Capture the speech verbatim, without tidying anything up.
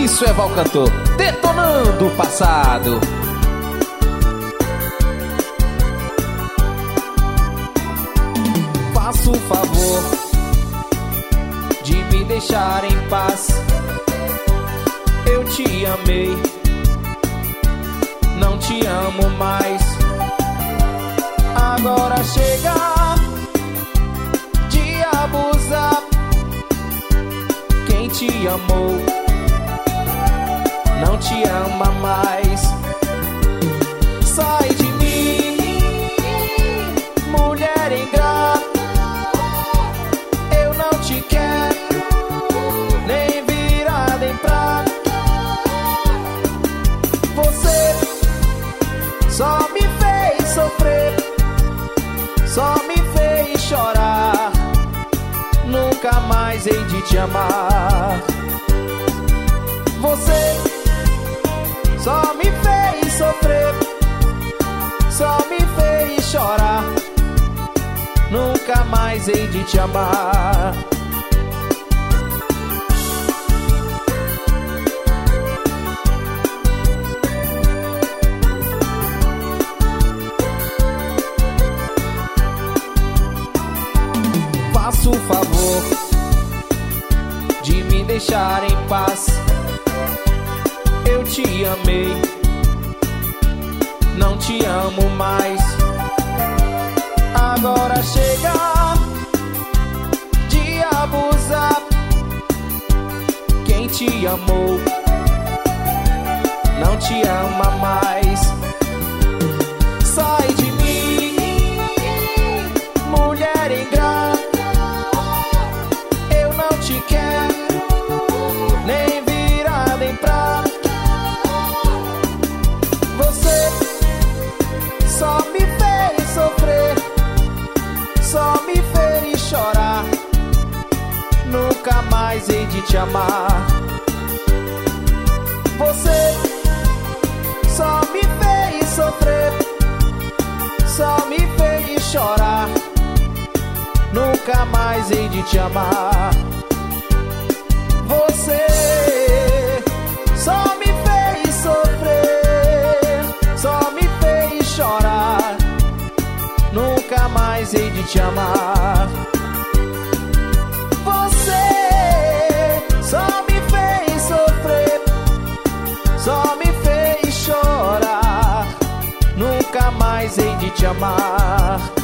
Isso é Val Cantor, detonando o passado. Faça o favor de me deixar em paz. Eu te amei, não te amo mais. Agora chega de abusar. Quem te amou não te ama mais. Sai de mim, mulher ingrata. Eu não te quero, nem virada em prata. Você só me fez sofrer, só me fez chorar. Nunca mais hei de te amar. Você só me fez sofrer, só me fez chorar. Nunca mais hei de te amar. Faça o favor de me deixar em paz. Eu te amei, não te amo mais. Agora chega de abusar. Quem te amou não te ama mais. Sai de mim, mulher ingrata. Eu não te quero, nem virada em prata. Você só me fez sofrer, só me fez chorar. Nunca mais hei de te amar. Você só me fez sofrer, só me fez chorar. Nunca mais hei de te amar. Você só me fez sofrer, só me fez chorar. Nunca mais hei de te amar. Você só me fez sofrer, só me fez chorar. Nunca mais hei de te amar.